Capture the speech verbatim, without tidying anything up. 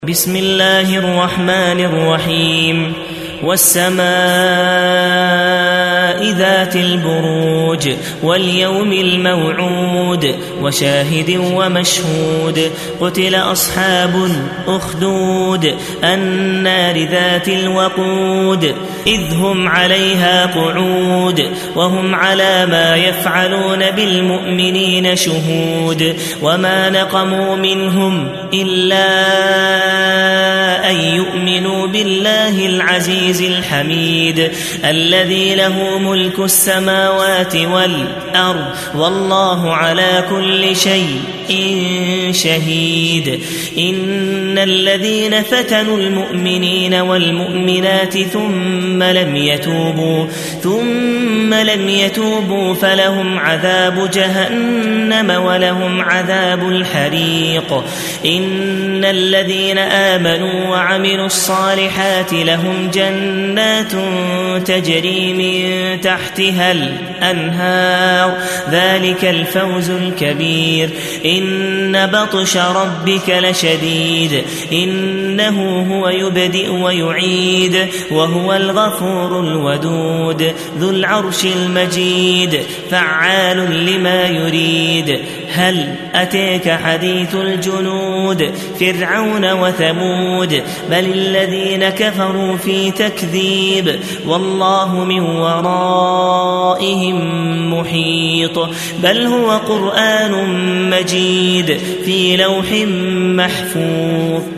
بسم الله الرحمن الرحيم والسماء ذات البروج واليوم الموعود وشاهد ومشهود قتل أصحاب الأخدود النار ذات الوقود إذ هم عليها قعود وهم على ما يفعلون بالمؤمنين شهود وما نقموا منهم إلا أن يؤمنوا بالله العزيز الحميد الذي له ملك السماوات والأرض والله على كل شيء شهيد إن الذين فتنوا المؤمنين والمؤمنات ثم لم يتوبوا ثم لم يتوبوا فلهم عذاب جهنم ولهم عذاب الحريق إن الذين آمنوا وعملوا الصالحات لهم جنات تجري من تحتها الأنهار ذلك الفوز الكبير إن بطش ربك لشديد إنه هو يبدئ ويعيد وهو الغفور الودود ذو العرش المجيد فعال لما يريد هل أتيك حديث الجنود فرعون وثمود بل الذين كفروا في تكذيب والله من ورائهم محيط بل هو قرآن مجيد في لوح محفوظ.